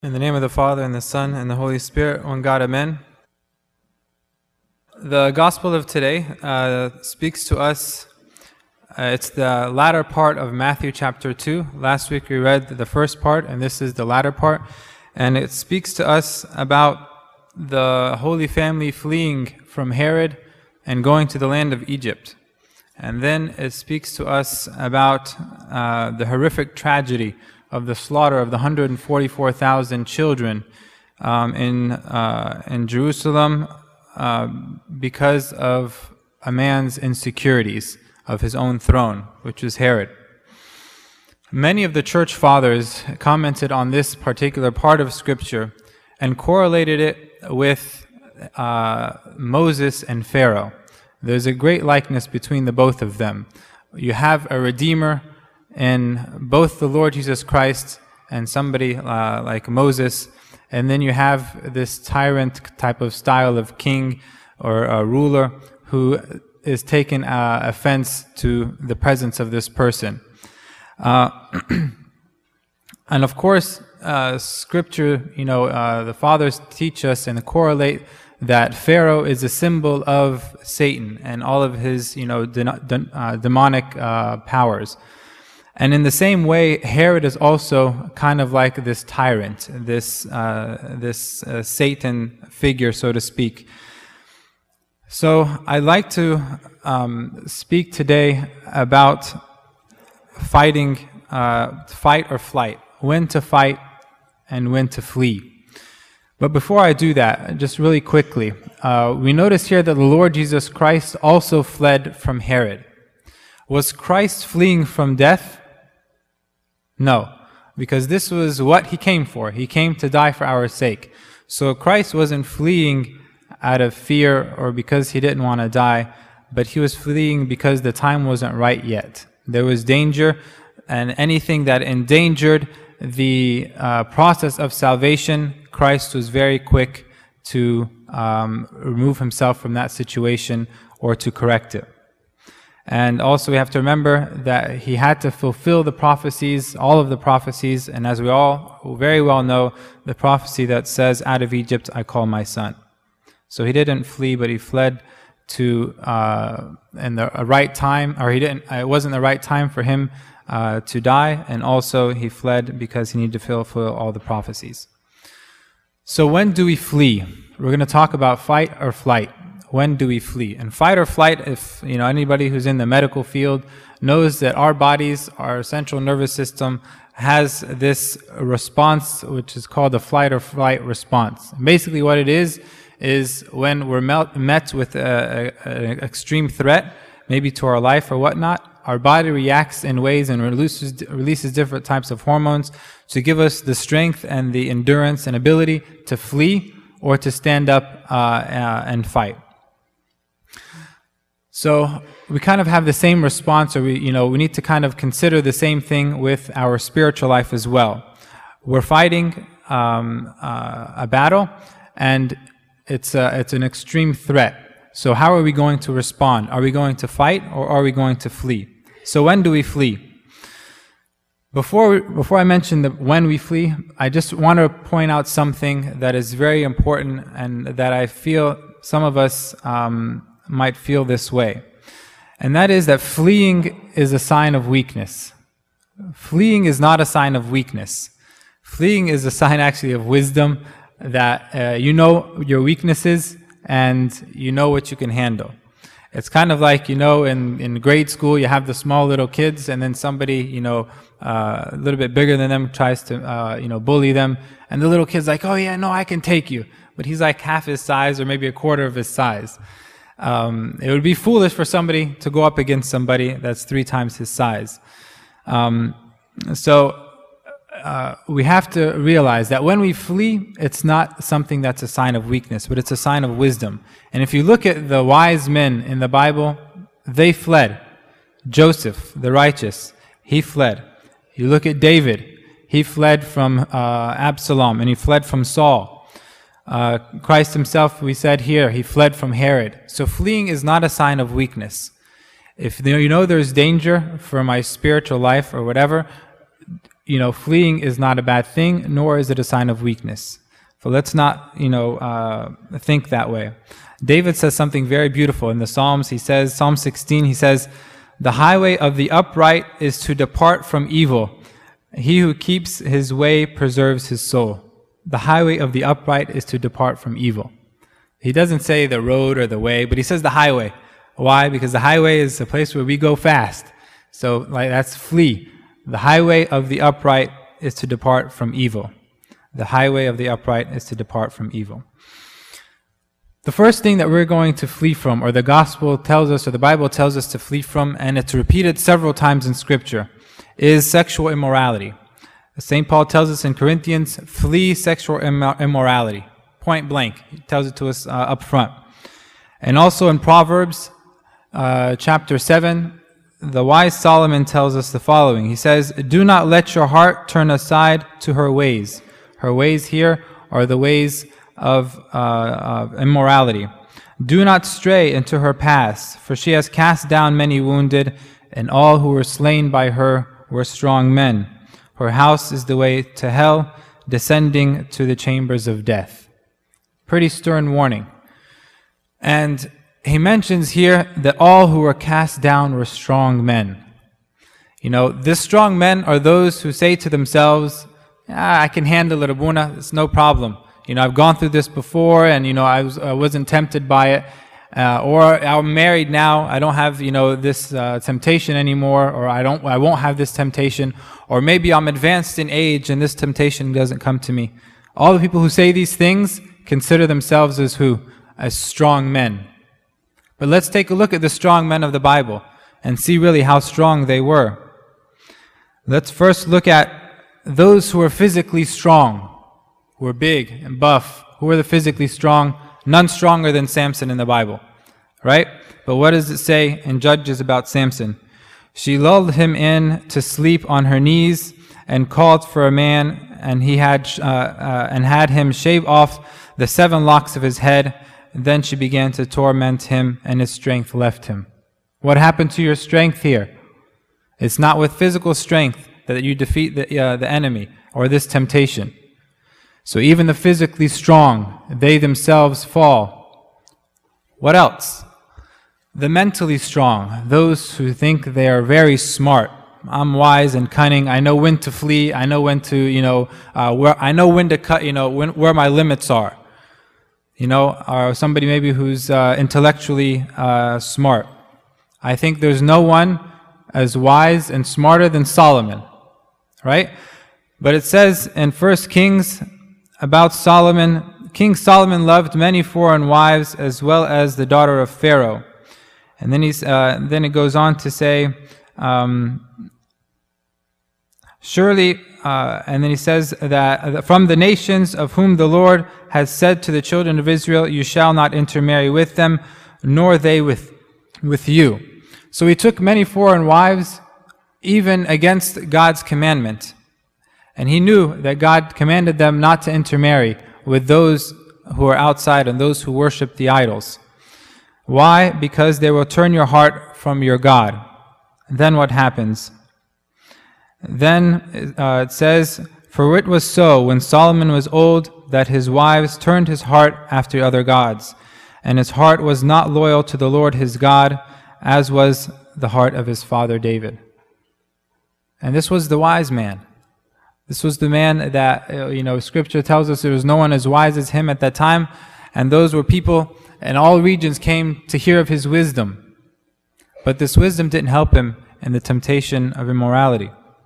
In the name of the Father, and the Son, and the Holy Spirit, one God, Amen. The Gospel of today speaks to us. It's the latter part of Matthew chapter 2. Last week we read the first part, and this is the latter part. And it speaks to us about the Holy Family fleeing from Herod and going to the land of Egypt. And then it speaks to us about the horrific tragedy of the slaughter of the 144,000 children in Jerusalem because of a man's insecurities of his own throne, which was Herod. Many of the church fathers commented on this particular part of Scripture and correlated it with Moses and Pharaoh. There's a great likeness between the both of them. You have a redeemer in both the Lord Jesus Christ and somebody like Moses, and then you have this tyrant type of style of king or a ruler who is taking offense to the presence of this person. And of course, Scripture, the fathers teach us and correlate that Pharaoh is a symbol of Satan and all of his, demonic powers. And in the same way, Herod is also kind of like this tyrant, this Satan figure, so to speak. So I'd like to speak today about fighting, fight or flight, when to fight and when to flee. But before I do that, just really quickly, we notice here that the Lord Jesus Christ also fled from Herod. Was Christ fleeing from death? No, because this was what he came for. He came to die for our sake. So Christ wasn't fleeing out of fear or because he didn't want to die, but he was fleeing because the time wasn't right yet. There was danger, and anything that endangered the process of salvation, Christ was very quick to remove himself from that situation or to correct it. And also we have to remember that he had to fulfill the prophecies, all of the prophecies, and as we all very well know, the prophecy that says, "Out of Egypt I call my son." So he didn't flee, but he fled to in the right time, or it wasn't the right time for him to die, and also he fled because he needed to fulfill all the prophecies. So when do we flee? We're going to talk about fight or flight. When do we flee? And fight or flight, if anybody who's in the medical field knows that our bodies, our central nervous system, has this response which is called the flight or flight response. And basically what it is when we're met with an extreme threat, maybe to our life or whatnot, our body reacts in ways and releases different types of hormones to give us the strength and the endurance and ability to flee or to stand up and fight. So we kind of have the same response, or we need to kind of consider the same thing with our spiritual life as well. We're fighting a battle, and it's an extreme threat. So how are we going to respond? Are we going to fight or are we going to flee? So when do we flee? Before I mention when we flee, I just want to point out something that is very important and that I feel some of us might feel this way. And that is that fleeing is a sign of weakness. Fleeing is not a sign of weakness. Fleeing is a sign actually of wisdom, that you know your weaknesses and you know what you can handle. It's kind of like, in grade school you have the small little kids, and then somebody, a little bit bigger than them tries to, bully them, and the little kid's like, "Oh yeah, no, I can take you." But he's like half his size or maybe a quarter of his size. It would be foolish for somebody to go up against somebody that's 3 times his size. So we have to realize that when we flee, it's not something that's a sign of weakness, but it's a sign of wisdom. And if you look at the wise men in the Bible, they fled. Joseph, the righteous, he fled. You look at David, he fled from Absalom, and he fled from Saul. Christ himself, we said here, he fled from Herod. So fleeing is not a sign of weakness. If there's danger for my spiritual life or whatever, fleeing is not a bad thing, nor is it a sign of weakness. So let's not, think that way. David says something very beautiful in the Psalms. He says, Psalm 16, he says, "The highway of the upright is to depart from evil. He who keeps his way preserves his soul." The highway of the upright is to depart from evil. He doesn't say the road or the way, but he says the highway. Why? Because the highway is a place where we go fast. So that's flee. The highway of the upright is to depart from evil. The highway of the upright is to depart from evil. The first thing that we're going to flee from, or the gospel tells us, or the Bible tells us to flee from, and it's repeated several times in Scripture, is sexual immorality. St. Paul tells us in Corinthians, flee sexual immorality. Point blank. He tells it to us up front. And also in Proverbs chapter 7, the wise Solomon tells us the following. He says, "Do not let your heart turn aside to her ways." Her ways here are the ways of immorality. "Do not stray into her paths, for she has cast down many wounded, and all who were slain by her were strong men. Her house is the way to hell, descending to the chambers of death." Pretty stern warning. And he mentions here that all who were cast down were strong men. These strong men are those who say to themselves, "I can handle it, Abuna, it's no problem. I've gone through this before, and I wasn't tempted by it. Or I'm married now, I don't have this temptation anymore, or I won't have this temptation. Or maybe I'm advanced in age and this temptation doesn't come to me." All the people who say these things consider themselves as who? As strong men. But let's take a look at the strong men of the Bible and see really how strong they were. Let's first look at those who are physically strong, who are big and buff. Who are the physically strong? None stronger than Samson in the Bible, right? But what does it say in Judges about Samson? "She lulled him in to sleep on her knees and called for a man, and had him shave off the 7 locks of his head. Then she began to torment him, and his strength left him." What happened to your strength here? It's not with physical strength that you defeat the enemy or this temptation. So even the physically strong, they themselves fall. What else? The mentally strong, those who think they are very smart. I'm wise and cunning. I know when to flee. I know when to, I know when to cut, where my limits are. Or somebody maybe who's intellectually smart. I think there's no one as wise and smarter than Solomon, right? But it says in 1 Kings about Solomon, "King Solomon loved many foreign wives as well as the daughter of Pharaoh." And then it goes on to say, "Surely," and then he says that, "from the nations of whom the Lord has said to the children of Israel, you shall not intermarry with them, nor they with you." So he took many foreign wives, even against God's commandment. And he knew that God commanded them not to intermarry with those who are outside and those who worship the idols. Why? Because they will turn your heart from your God. Then what happens? Then it says, "For it was so when Solomon was old that his wives turned his heart after other gods, and his heart was not loyal to the Lord his God, as was the heart of his father David." And this was the wise man. This was the man that, Scripture tells us there was no one as wise as him at that time. And those were people in all regions came to hear of his wisdom. But this wisdom didn't help him in the temptation of immorality.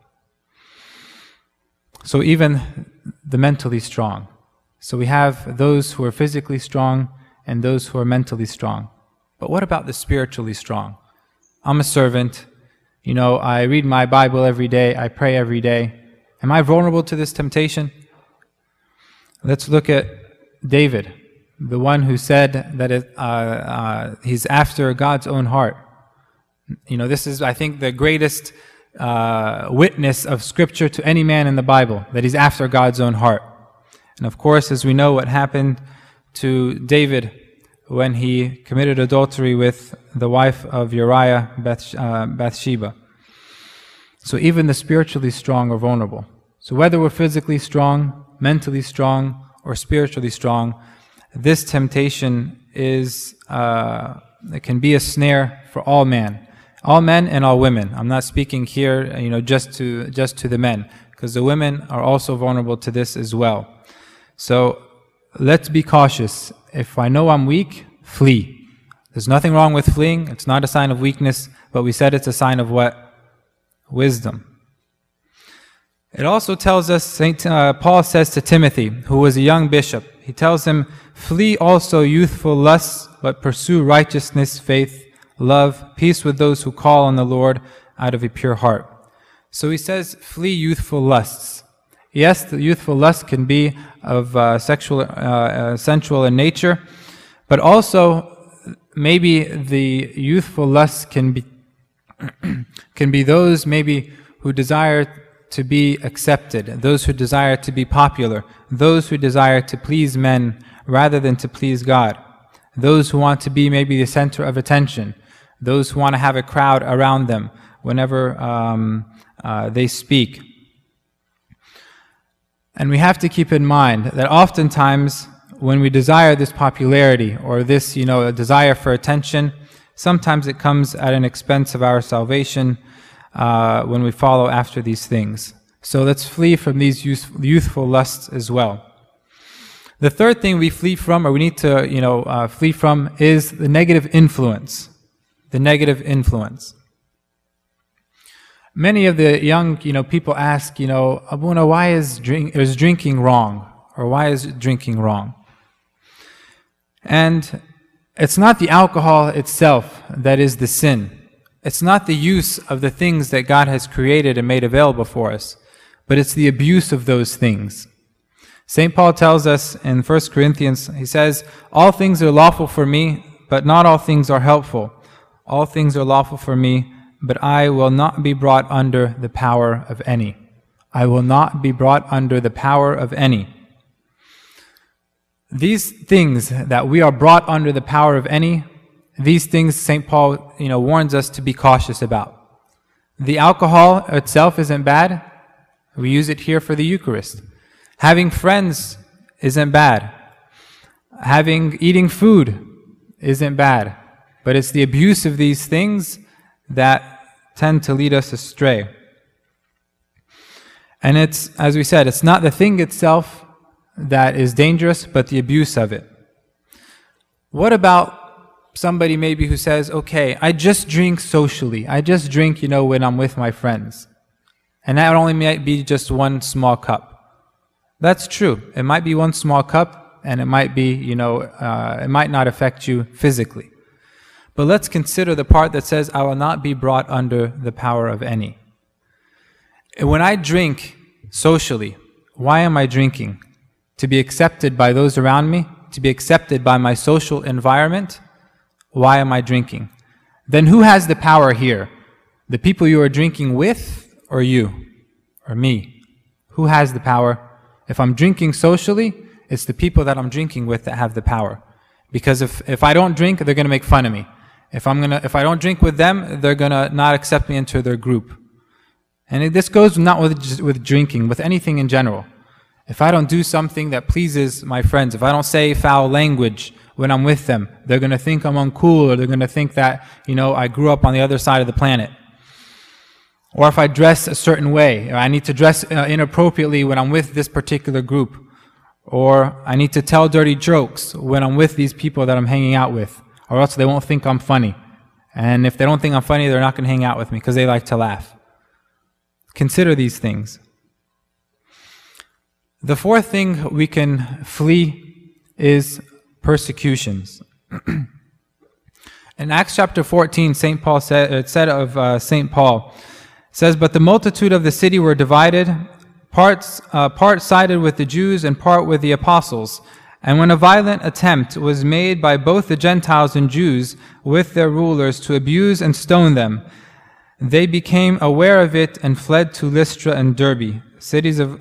So even the mentally strong. So we have those who are physically strong and those who are mentally strong. But what about the spiritually strong? I'm a servant. I read my Bible every day. I pray every day. Am I vulnerable to this temptation? Let's look at David, the one who said that he's after God's own heart. This is, I think, the greatest witness of Scripture to any man in the Bible, that he's after God's own heart. And of course, as we know what happened to David when he committed adultery with the wife of Uriah, Bathsheba. So even the spiritually strong are vulnerable. So whether we're physically strong, mentally strong, or spiritually strong, this temptation is it can be a snare for all men and all women. I'm not speaking here, just to the men, because the women are also vulnerable to this as well. So let's be cautious. If I know I'm weak, flee. There's nothing wrong with fleeing. It's not a sign of weakness, but we said it's a sign of what? Wisdom. It also tells us, Paul says to Timothy, who was a young bishop, he tells him, flee also youthful lusts, but pursue righteousness, faith, love, peace with those who call on the Lord out of a pure heart. So he says, flee youthful lusts. Yes, the youthful lust can be of sensual in nature, but also maybe the youthful lusts can be those maybe who desire to be accepted, those who desire to be popular, those who desire to please men rather than to please God, those who want to be maybe the center of attention, those who want to have a crowd around them whenever they speak. And we have to keep in mind that oftentimes when we desire this popularity or this, a desire for attention, sometimes it comes at an expense of our salvation when we follow after these things. So let's flee from these youthful lusts as well. The third thing we flee from, or we need to, flee from, is the negative influence. The negative influence. Many of the young, people ask, Abuna, why is drinking wrong? Or why is drinking wrong? And it's not the alcohol itself that is the sin. It's not the use of the things that God has created and made available for us, but it's the abuse of those things. St. Paul tells us in 1 Corinthians, he says, all things are lawful for me, but not all things are helpful. All things are lawful for me, but I will not be brought under the power of any. I will not be brought under the power of any. These things that we are brought under the power of any, these things St. Paul, warns us to be cautious about. The alcohol itself isn't bad. We use it here for the Eucharist. Having friends isn't bad. Eating food isn't bad. But it's the abuse of these things that tend to lead us astray. And it's, as we said, it's not the thing itself that is dangerous, but the abuse of it. What about somebody maybe who says, okay, I just drink socially. I just drink, when I'm with my friends. And that only might be just one small cup. That's true. It might be one small cup, and it might be, it might not affect you physically. But let's consider the part that says, I will not be brought under the power of any. When I drink socially, why am I drinking? To be accepted by those around me? To be accepted by my social environment? Why am I drinking? Then who has the power here? The people you are drinking with, or you? Or me? Who has the power? If I'm drinking socially, it's the people that I'm drinking with that have the power. Because if I don't drink, they're going to make fun of me. If I don't drink with them, they're going to not accept me into their group. And this goes not with drinking, with anything in general. If I don't do something that pleases my friends, if I don't say foul language when I'm with them, they're going to think I'm uncool, or they're going to think that, I grew up on the other side of the planet. Or if I dress a certain way, or I need to dress inappropriately when I'm with this particular group. Or I need to tell dirty jokes when I'm with these people that I'm hanging out with, or else they won't think I'm funny. And if they don't think I'm funny, they're not going to hang out with me because they like to laugh. Consider these things. The fourth thing we can flee is persecutions. In Acts chapter 14, St. Paul said St. Paul, says, but the multitude of the city were divided, part sided with the Jews and part with the apostles. And when a violent attempt was made by both the Gentiles and Jews with their rulers to abuse and stone them, they became aware of it and fled to Lystra and Derbe, cities of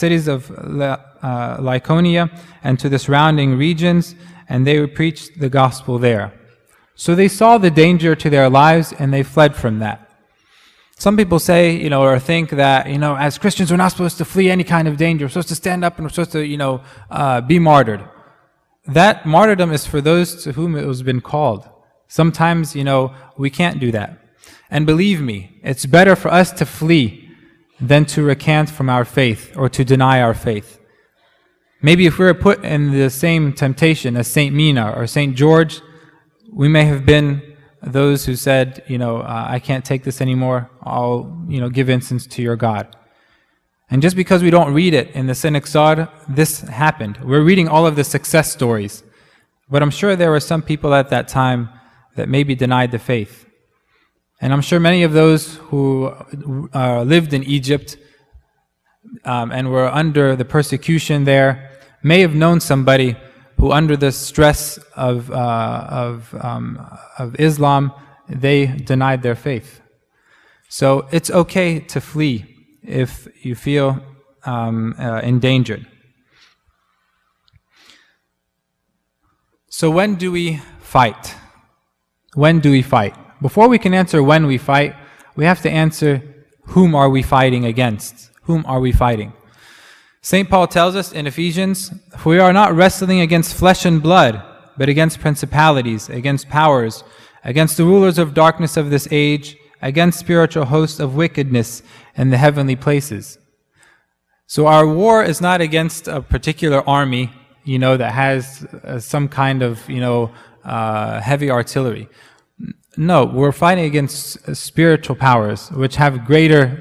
Lycaonia, and to the surrounding regions, and they preached the gospel there. So they saw the danger to their lives and they fled from that. Some people say, or think that, as Christians, we're not supposed to flee any kind of danger. We're supposed to stand up and we're supposed to, be martyred. That martyrdom is for those to whom it has been called. Sometimes, we can't do that. And believe me, it's better for us to flee than to recant from our faith or to deny our faith. Maybe if we were put in the same temptation as Saint Mina or Saint George, we may have been those who said, I can't take this anymore. I'll, give incense to your God. And just because we don't read it in the Synaxar, this happened. We're reading all of the success stories. But I'm sure there were some people at that time that maybe denied the faith. And I'm sure many of those who lived in Egypt and were under the persecution there may have known somebody who, under the stress of Islam, they denied their faith. So it's okay to flee if you feel endangered. So when do we fight? When do we fight? Before we can answer when we fight, we have to answer, whom are we fighting against? Whom are we fighting? St. Paul tells us in Ephesians, "For we are not wrestling against flesh and blood, but against principalities, against powers, against the rulers of darkness of this age, against spiritual hosts of wickedness in the heavenly places." So our war is not against a particular army, that has some kind of, heavy artillery. No, we're fighting against spiritual powers, which have greater,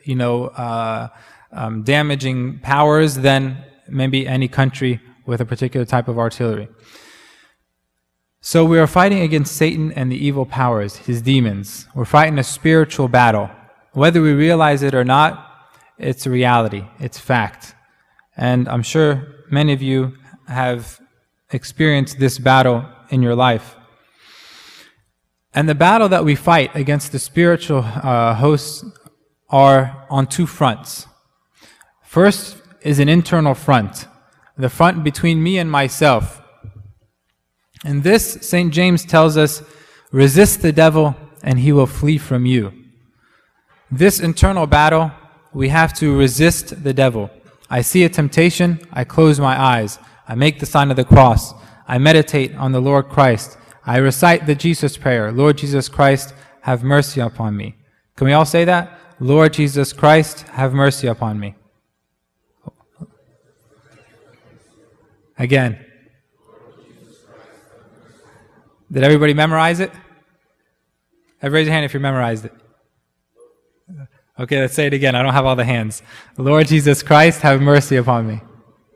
damaging powers than maybe any country with a particular type of artillery. So we are fighting against Satan and the evil powers, his demons. We're fighting a spiritual battle. Whether we realize it or not, it's a reality, it's fact. And I'm sure many of you have experienced this battle in your life. And the battle that we fight against the spiritual hosts are on two fronts. First is an internal front, the front between me and myself. And this, St. James tells us, resist the devil and he will flee from you. This internal battle, we have to resist the devil. I see a temptation, I close my eyes. I make the sign of the cross. I meditate on the Lord Christ. I recite the Jesus prayer, Lord Jesus Christ, have mercy upon me. Can we all say that? Lord Jesus Christ, have mercy upon me. Again. Did everybody memorize it? Raise your hand if you memorized it. Okay, let's say it again. I don't have all the hands. Lord Jesus Christ, have mercy upon me.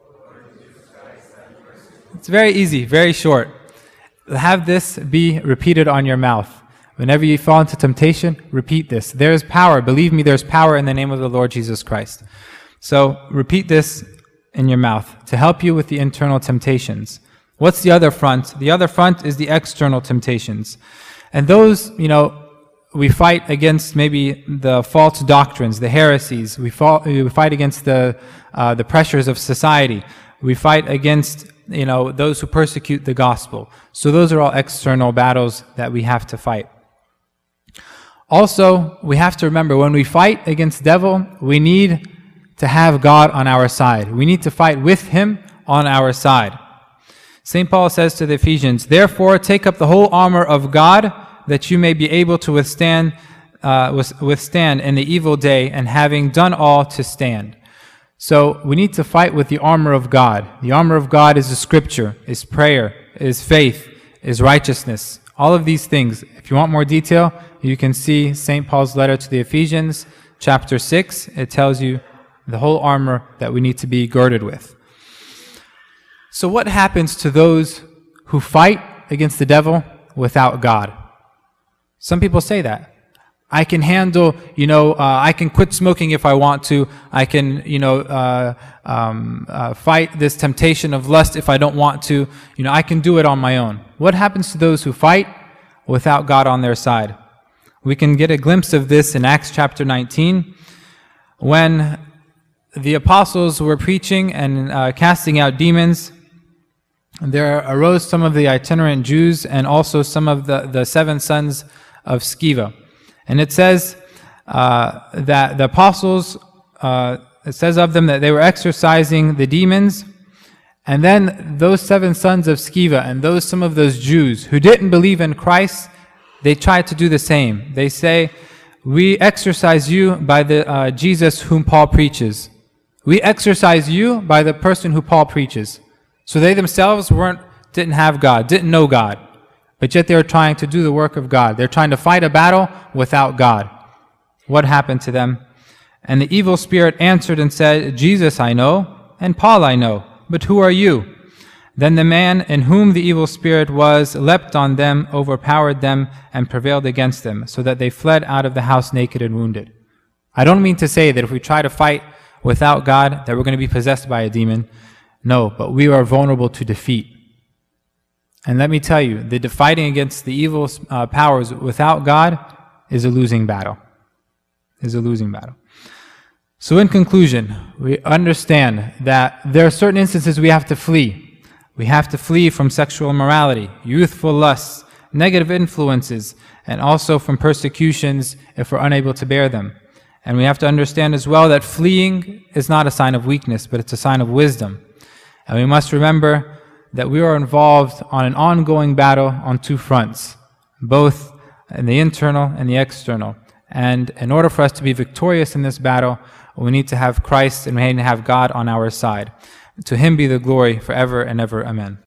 It's very easy, very short. Have this be repeated on your mouth. Whenever you fall into temptation, repeat this. There is power. Believe me, there's power in the name of the Lord Jesus Christ. So repeat this in your mouth to help you with the internal temptations. What's the other front? The other front is the external temptations. And those, we fight against maybe the false doctrines, the heresies. We fight against the pressures of society. We fight against those who persecute the gospel. So those are all external battles that we have to fight. Also, we have to remember, when we fight against the devil, we need to have God on our side. We need to fight with him on our side. St. Paul says to the Ephesians, "Therefore, take up the whole armor of God, that you may be able to withstand in the evil day, and having done all, to stand." So we need to fight with the armor of God. The armor of God is the scripture, is prayer, is faith, is righteousness. All of these things. If you want more detail, you can see St. Paul's letter to the Ephesians, chapter 6. It tells you the whole armor that we need to be girded with. So what happens to those who fight against the devil without God? Some people say that. I can handle, I can quit smoking if I want to. I can, fight this temptation of lust if I don't want to. I can do it on my own. What happens to those who fight without God on their side? We can get a glimpse of this in Acts chapter 19, when the apostles were preaching and casting out demons. There arose some of the itinerant Jews and also some of the 7 sons of Sceva. And it says that the apostles, it says of them that they were exorcising the demons. And then those 7 sons of Sceva and some of those Jews who didn't believe in Christ, they tried to do the same. They say, we exorcise you by the Jesus whom Paul preaches. We exorcise you by the person who Paul preaches. So they themselves didn't have God, didn't know God. But yet they were trying to do the work of God. They're trying to fight a battle without God. What happened to them? And the evil spirit answered and said, Jesus I know, and Paul I know, but who are you? Then the man in whom the evil spirit was leapt on them, overpowered them, and prevailed against them, so that they fled out of the house naked and wounded. I don't mean to say that if we try to fight without God, that we're going to be possessed by a demon. No, but we are vulnerable to defeat. And let me tell you, the fighting against the evil powers without God is a losing battle. So in conclusion, we understand that there are certain instances we have to flee. We have to flee from sexual immorality, youthful lusts, negative influences, and also from persecutions if we're unable to bear them. And we have to understand as well that fleeing is not a sign of weakness, but it's a sign of wisdom. And we must remember that we are involved on an ongoing battle on 2 fronts, both in the internal and the external. And in order for us to be victorious in this battle, we need to have Christ and we need to have God on our side. To Him be the glory forever and ever. Amen.